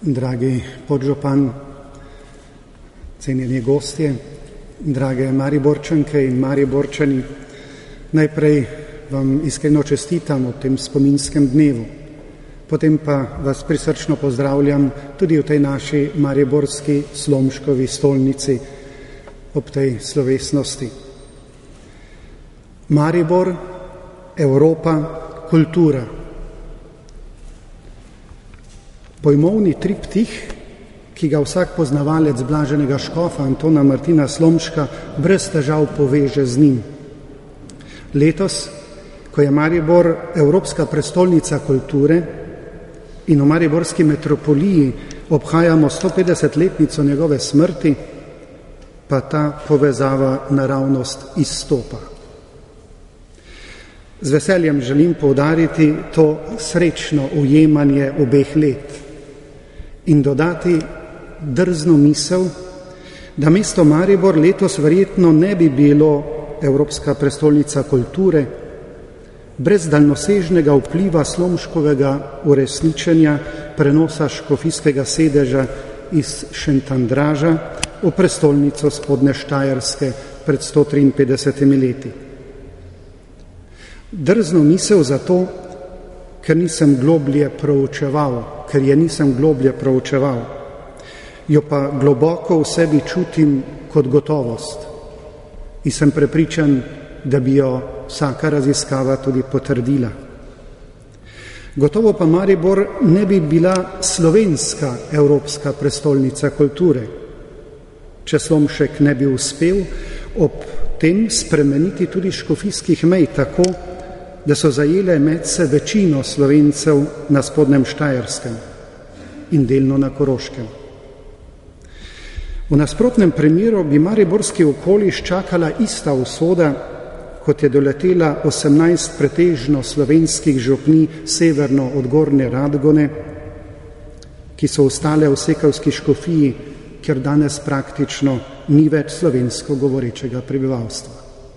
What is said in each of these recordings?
Dragi podžupan, cenjeni gostje, drage Mariborčanke in Mariborčani, najprej vam iskreno čestitam v tem spominskem dnevu, potem pa vas prisrčno pozdravljam tudi v tej naši mariborski Slomškovi stolnici ob tej slovesnosti. Maribor, Evropa, kultura. Pojmovni triptih, ki ga vsak poznavalec blaženega škofa Antona Martina Slomška brez težav poveže z njim. Letos, ko je Maribor Evropska prestolnica kulture in v mariborski metropoliji obhajamo 150-letnico njegove smrti, pa ta povezava naravnost izstopa. Z veseljem želim poudariti to srečno ujemanje obeh let in dodati drzno misel, da mesto Maribor letos verjetno ne bi bilo Evropska prestolnica kulture brez daljnosežnega vpliva Slomškovega uresničenja prenosa škofijskega sedeža iz Šentandraža v prestolnico Spodnje Štajerske pred 153 leti. Drzno misel zato, ker je nisem globlje proučeval, jo pa globoko v sebi čutim kot gotovost in sem prepričan, da bi jo vsaka raziskava tudi potrdila. Gotovo pa Maribor ne bi bila slovenska Evropska prestolnica kulture, če Slomšek ne bi uspel ob tem spremeniti tudi škofijskih mej tako, da so zajele medse večino Slovencev na Spodnjem Štajerskem in delno na Koroškem. V nasprotnem primeru bi mariborski okoliš čakala ista usoda, kot je doletela 18 pretežno slovenskih župnij severno od Gornje Radgone, ki so ostale v Sekavski škofiji, kjer danes praktično ni več slovensko govorečega prebivalstva.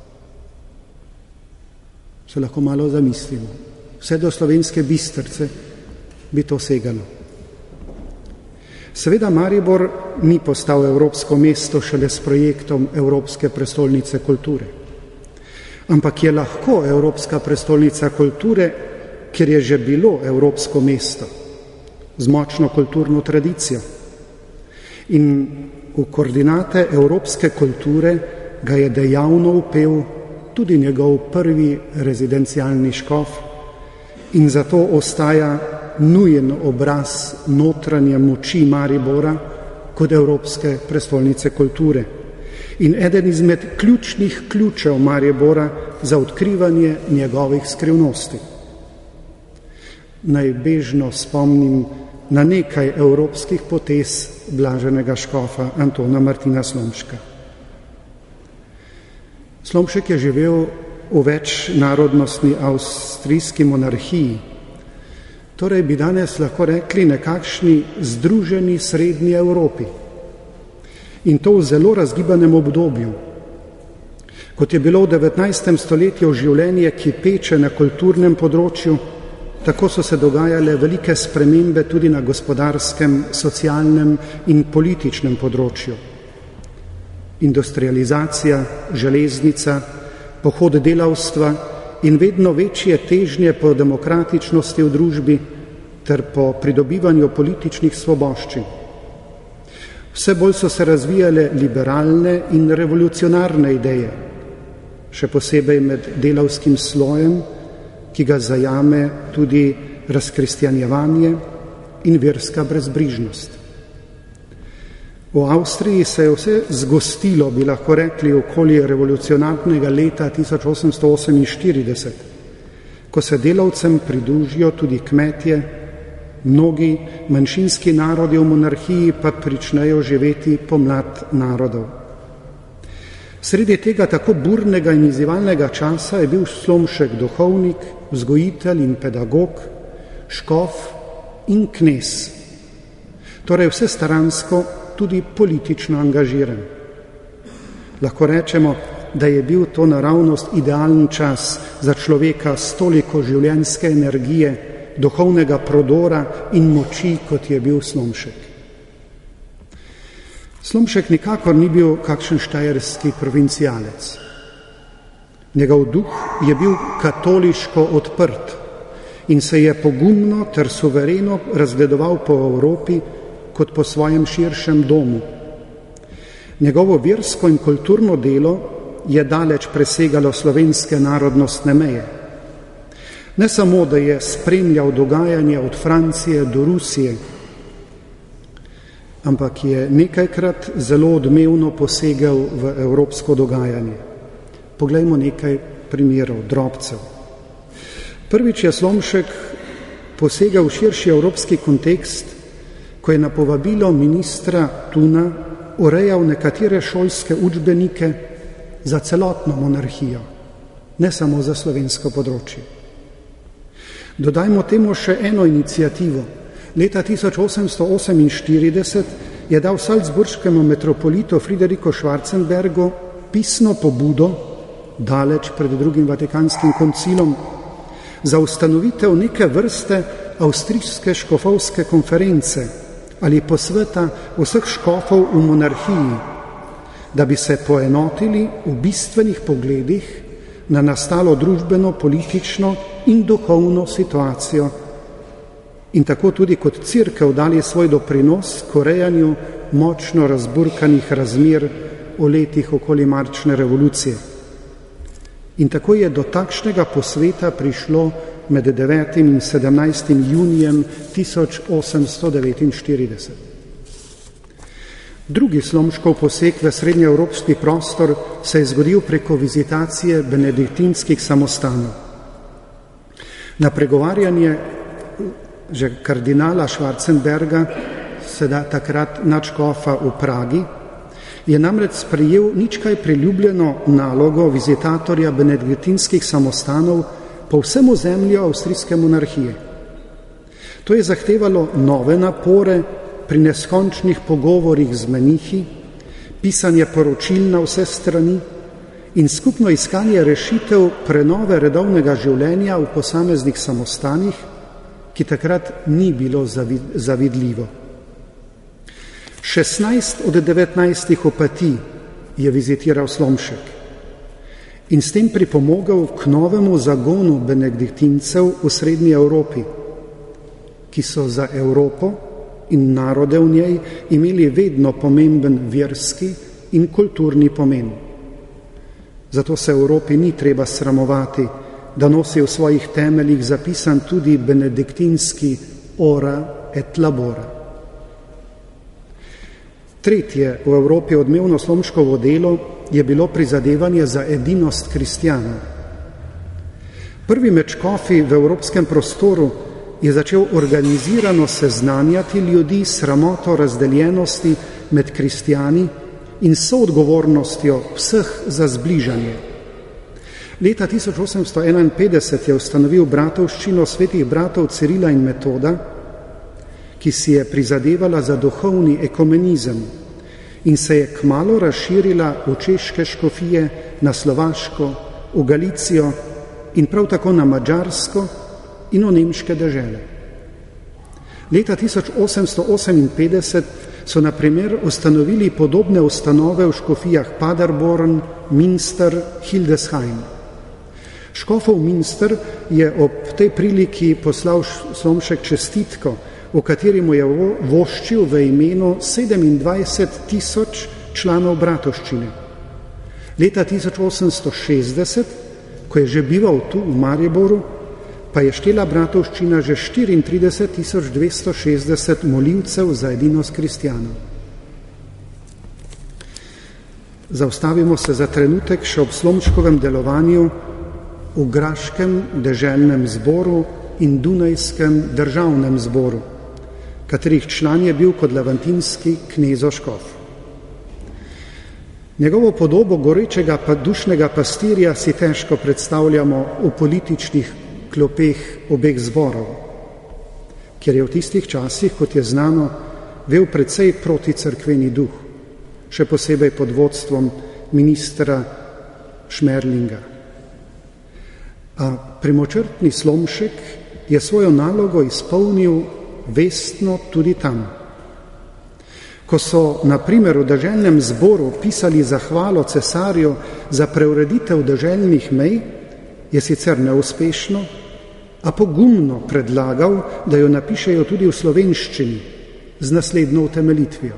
Se lahko malo zamislimo. Vse do Slovenske Bistrice bi to segalo. Seveda Maribor ni postal evropsko mesto šele s projektom Evropske prestolnice kulture. Ampak je lahko Evropska prestolnica kulture, ker je že bilo evropsko mesto z močno kulturno tradicijo. In v koordinate evropske kulture ga je dejavno vpel tudi njegov prvi rezidencialni škof in zato ostaja nujen obraz notranje moči Maribora kot Evropske prestolnice kulture in eden izmed ključnih ključev Maribora za odkrivanje njegovih skrivnosti. Naj bežno spomnim na nekaj evropskih potez blaženega škofa Antona Martina Slomška. Slomšek je živel v večnarodnostni avstrijski monarhiji, torej bi danes lahko rekli nekakšni združeni srednji Evropi. In to v zelo razgibanem obdobju. Kot je bilo v 19. stoletju življenje kipeče na kulturnem področju, tako so se dogajale velike spremembe tudi na gospodarskem, socialnem in političnem področju. Industrializacija, železnica, pohod delavstva in vedno večje težnje po demokratičnosti v družbi ter po pridobivanju političnih svoboščin. Vse bolj so se razvijale liberalne in revolucionarne ideje, še posebej med delavskim slojem, ki ga zajame tudi razkristjanjevanje in verska brezbrižnost. V Avstriji se je vse zgostilo, bi lahko rekli, okoli revolucionarnega leta 1848, ko se delavcem pridružijo tudi kmetje, mnogi manjšinski narodi v monarhiji pa pričnejo živeti pomlad narodov. Sredi tega tako burnega in izzivalnega časa je bil Slomšek duhovnik, vzgojitelj in pedagog, škof in knez, torej vsestaransko tudi politično angažiran. Lahko rečemo, da je bil to naravnost idealen čas za človeka s toliko življenjske energije duhovnega prodora in moči, kot je bil Slomšek. Slomšek nikakor ni bil kakšen štajerski provincialec. Njegov duh je bil katoliško odprt in se je pogumno ter suvereno razgledoval po Evropi kot po svojem širšem domu. Njegovo versko in kulturno delo je daleč presegalo slovenske narodnostne meje. Ne samo, da je spremljal dogajanje od Francije do Rusije, ampak je nekajkrat zelo odmevno posegel v evropsko dogajanje. Poglejmo nekaj primerov, drobcev. Prvič je Slomšek posegal v širši evropski kontekst, ko je na povabilo ministra Tuna urejal nekatere šolske učbenike za celotno monarhijo, ne samo za slovensko področje. Dodajmo temu še eno inicijativo. Leta 1848 je dal salzburškemu metropolitu Frideriku Schwarzenbergu pisno pobudo, daleč pred drugim Vatikanskim koncilom, za ustanovitev neke vrste avstrijske škofovske konference ali posveta vseh škofov v monarhiji, da bi se poenotili v bistvenih pogledih na nastalo družbeno, politično in duhovno situacijo in tako tudi kot Cerkev dali svoj doprinos k urejanju močno razburkanih razmer v letih okoli marčne revolucije. In tako je do takšnega posveta prišlo med 9. in 17. junijem 1849. Drugi Slomškov poseg v srednjeevropski prostor se je zgodil preko vizitacije benediktinskih samostanov. Na pregovarjanje že kardinala Schwarzenberga, takrat nadškofa v Pragi, je namreč sprejel nič kaj priljubljeno nalogo vizitatorja benediktinskih samostanov po vsem ozemlju avstrijske monarhije. To je zahtevalo nove napore pri neskončnih pogovorih z menihi, pisanje poročil na vse strani in skupno iskanje rešitev prenove redovnega življenja v posameznih samostanih, ki takrat ni bilo zavidljivo. 16 od 19 opatij je vizitiral Slomšek in s tem pripomogel k novemu zagonu benediktincev v srednji Evropi, ki so za Evropo in narode v njej imeli vedno pomemben verski in kulturni pomen. Zato se Evropi ni treba sramovati, da nosi v svojih temeljih zapisan tudi benediktinski ora et labora. Tretje v Evropi odmevno Slomškovo delo je bilo prizadevanje za edinost kristjanov. Prvi med škofi v evropskem prostoru je začel organizirano seznanjati ljudi s sramoto razdeljenosti med kristjani in soodgovornostjo vseh za zbližanje. Leta 1851 je ustanovil bratovščino svetih bratov Cirila in Metoda, ki si je prizadevala za duhovni ekumenizem in se je kmalu razširila v češke škofije, na Slovaško, v Galicijo in prav tako na Madžarsko in v nemške dežele. Leta 1858 so na primer ustanovili podobne ustanove v škofijah Paderborn, Münster, Hildesheim. Škofov Münster je ob tej priliki poslal Slomšek čestitko, v kateri mu je voščil v imenu 27 000 članov bratovščine. Leta 1860, ko je že bival tu v Mariboru, pa je štela bratovščina že 34 260 molivcev za edinost kristjanov. Zaustavimo se za trenutek še ob Slomškovem delovanju v Graškem deželnem zboru in Dunajskem državnem zboru, katerih član je bil kot levantinski knezoškof. Njegovo podobo gorečega dušnega pastirja si težko predstavljamo v političnih klopeh obeh zborov, ker je v tistih časih, kot je znano, vel precej proticerkveni duh, še posebej pod vodstvom ministra Šmerlinga. A premočrtni Slomšek je svojo nalogo izpolnil vestno tudi tam. Ko so, na primer, v deželnem zboru pisali zahvalo cesarju za preureditev deželnih mej, je sicer neuspešno, a pogumno predlagal, da jo napišejo tudi v slovenščini z naslednjo utemeljitvijo.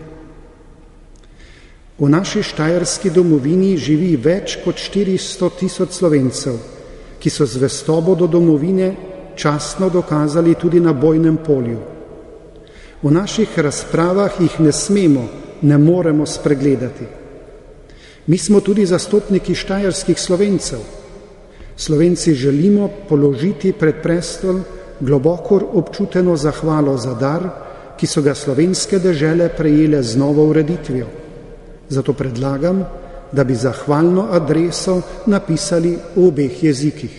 V naši štajerski domovini živi več kot 400 000 Slovencev, ki so zvestobo do domovine častno dokazali tudi na bojnem polju. V naših razpravah jih ne smemo, ne moremo spregledati. Mi smo tudi zastopniki štajerskih Slovencev. Slovenci želimo položiti pred prestol globoko občuteno zahvalo za dar, ki so ga slovenske dežele prejele z novo ureditvijo. Zato predlagam, da bi zahvalno adreso napisali v obeh jezikih.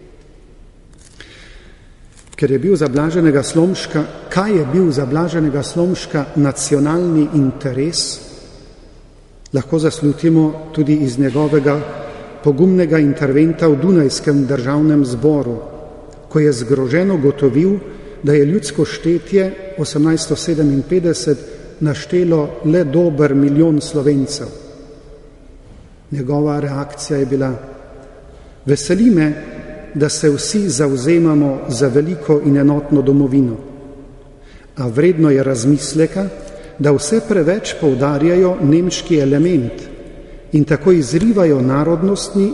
Ker je bil za Blaženega Slomška, kaj je bil za Blaženega Slomška nacionalni interes, lahko zaslutimo tudi iz njegovega pogumnega interventa v Dunajskem državnem zboru, ko je zgroženo gotovil, da je ljudsko štetje 1857 naštelo le dober 1 milijon Slovencev. Njegova reakcija je bila: veseli me, da se vsi zavzemamo za veliko in enotno domovino, a vredno je razmisleka, da vse preveč poudarjajo nemški element in tako izzivajo narodnostni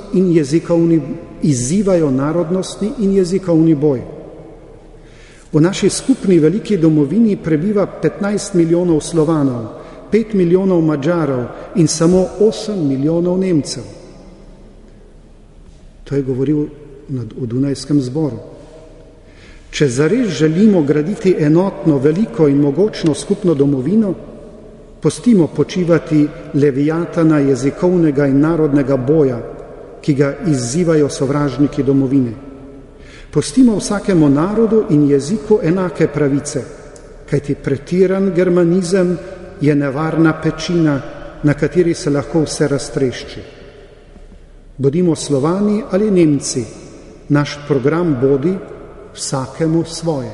in jezikovni boj. V naši skupni veliki domovini prebiva 15 milijonov Slovanov, 5 milijonov Madžarov in samo 8 milijonov Nemcev. To je govoril v Dunajskem zboru. Če zares želimo graditi enotno, veliko in mogočno skupno domovino, pustimo počivati levijatana jezikovnega in narodnega boja, ki ga izzivajo sovražniki domovine. Pustimo vsakemu narodu in jeziku enake pravice, kajti pretiran germanizem je nevarna pečina, na kateri se lahko vse raztrešči. Bodimo Slovani ali Nemci, naš program bodi vsakemu svoje.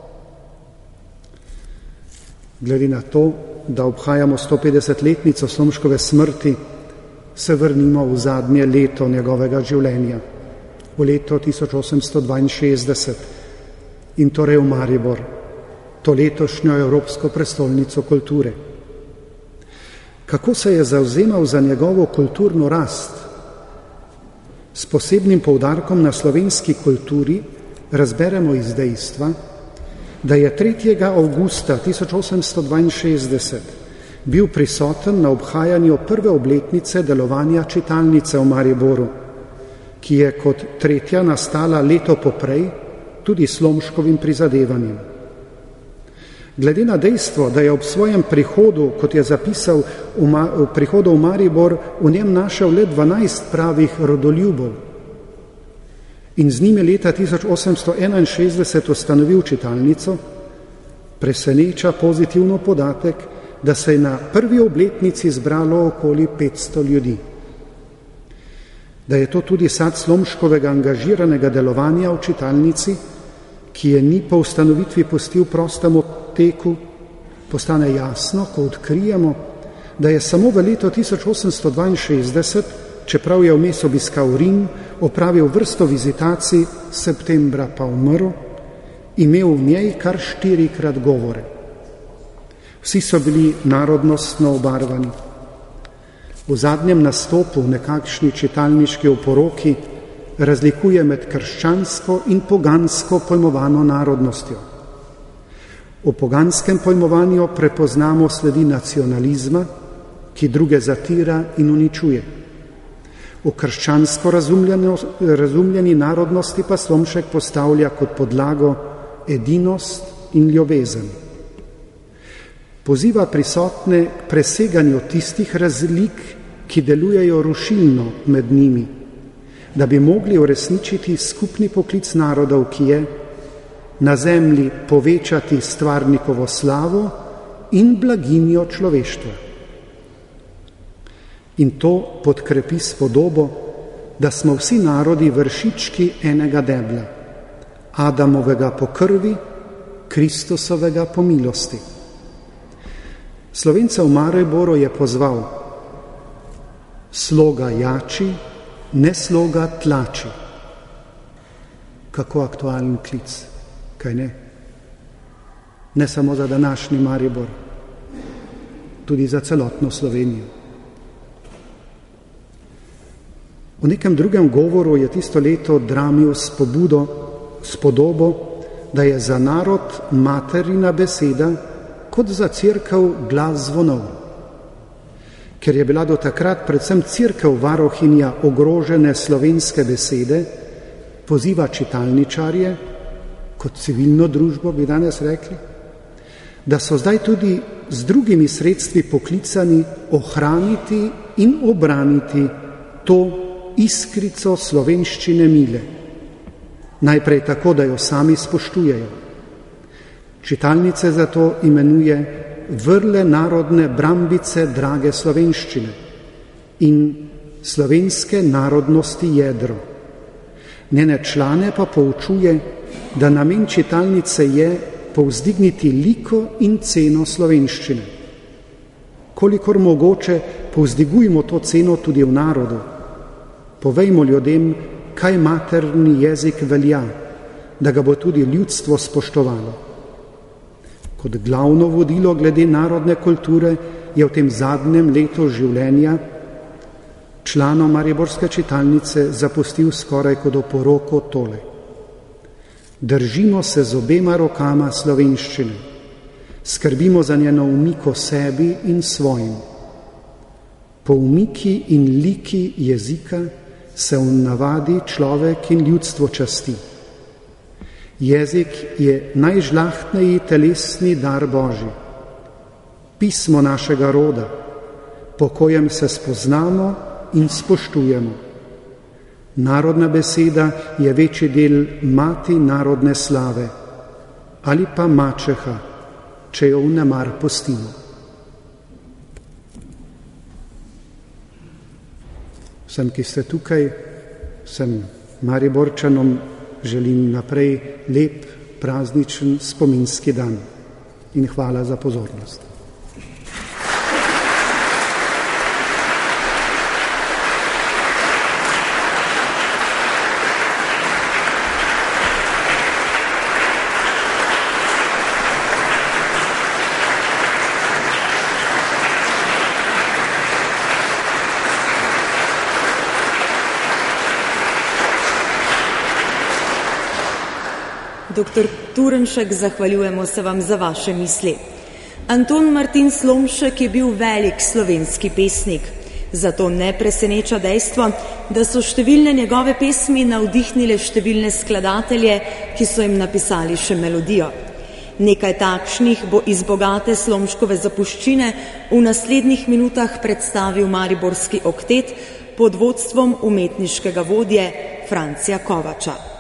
Glede na to, da obhajamo 150-letnico Slomškove smrti, se vrnimo v zadnje leto njegovega življenja, v leto 1862, in torej v Maribor, to letošnjo Evropsko prestolnico kulture. Kako se je zavzemal za njegovo kulturno rast? S posebnim poudarkom na slovenski kulturi razberemo iz dejstva, da je 3. avgusta 1862 bil prisoten na obhajanju prve obletnice delovanja čitalnice v Mariboru, ki je kot tretja nastala leto poprej tudi Slomškovim prizadevanjem. Glede na dejstvo, da je ob svojem prihodu, kot je zapisal v prihodu v Maribor, v njem našel le 12 pravih rodoljubov in z njimi leta 1861 ustanovil čitalnico, preseneča pozitivno podatek, da se je na prvi obletnici zbralo okoli 500 ljudi. Da je to tudi sad Slomškovega angažiranega delovanja v čitalnici, ki je ni po ustanovitvi pustil prostemu teku, postane jasno, ko odkrijemo, da je samo v letu 1862, čeprav je vmes obiskal Rim, opravil vrsto vizitacij, septembra pa umrl, imel v njej kar 4-krat govore. Vsi so bili narodnostno obarvani. V zadnjem nastopu v nekakšni čitalniški oporoki razlikuje med krščansko in pogansko pojmovano narodnostjo. V poganskem pojmovanju prepoznamo sledi nacionalizma, ki druge zatira in uničuje. V krščansko razumljeni narodnosti pa Slomšek postavlja kot podlago edinost in ljubezen. Poziva prisotne k preseganju tistih razlik, ki delujejo rušilno med njimi, da bi mogli uresničiti skupni poklic narodov, ki je na zemlji povečati stvarnikovo slavo in blaginjo človeštva. In to podkrepi s podobo, da smo vsi narodi vršički enega debla, Adamovega po krvi, Kristusovega po milosti. Slovence v Mariboru je pozval: sloga jači, ne sloga tlači. Kako aktualen klic, kaj ne? Ne samo za današnji Maribor, tudi za celotno Slovenijo. V nekem drugem govoru je tisto leto Dramil spodobo, da je za narod materina beseda kot za cerkev glas zvonov. Ker je bila do takrat predvsem cerkev varohinja ogrožene slovenske besede, poziva čitalničarje, kot civilno družbo bi danes rekli, da so zdaj tudi z drugimi sredstvi poklicani ohraniti in obraniti to iskrico slovenščine mile. Najprej tako, da jo sami spoštujejo. Čitalnice zato imenuje vrle narodne brambice drage slovenščine in slovenske narodnosti jedro. Njene člane pa poučuje, da namen čitalnice je povzdigniti liko in ceno slovenščine. Kolikor mogoče povzdigujmo to ceno tudi v narodu. Povejmo ljudem, kaj materni jezik velja, da ga bo tudi ljudstvo spoštovalo. Kot glavno vodilo glede narodne kulture je v tem zadnjem letu življenja članom mariborske čitalnice zapustil skoraj kot oporoko tole: držimo se z obema rokama slovenščine, skrbimo za njeno umiko sebi in svojim. Po umiki in liki jezika se v navadi človek in ljudstvo časti. Jezik je najžlahtneji telesni dar Božji, pismo našega roda, po kojem se spoznamo in spoštujemo. Narodna beseda je večji del mati narodne slave ali pa mačeha, če jo vnemar pustimo. Vsem, ki ste tukaj, vsem Mariborčanom želim naprej lep prazničen spominski dan in hvala za pozornost. Doktor Turnšek, zahvaljujemo se vam za vaše misli. Anton Martin Slomšek je bil velik slovenski pesnik. Zato ne preseneča dejstvo, da so številne njegove pesmi navdihnile številne skladatelje, ki so jim napisali še melodijo. Nekaj takšnih bo iz bogate Slomškove zapuščine v naslednjih minutah predstavil mariborski oktet pod vodstvom umetniškega vodje Francija Kovača.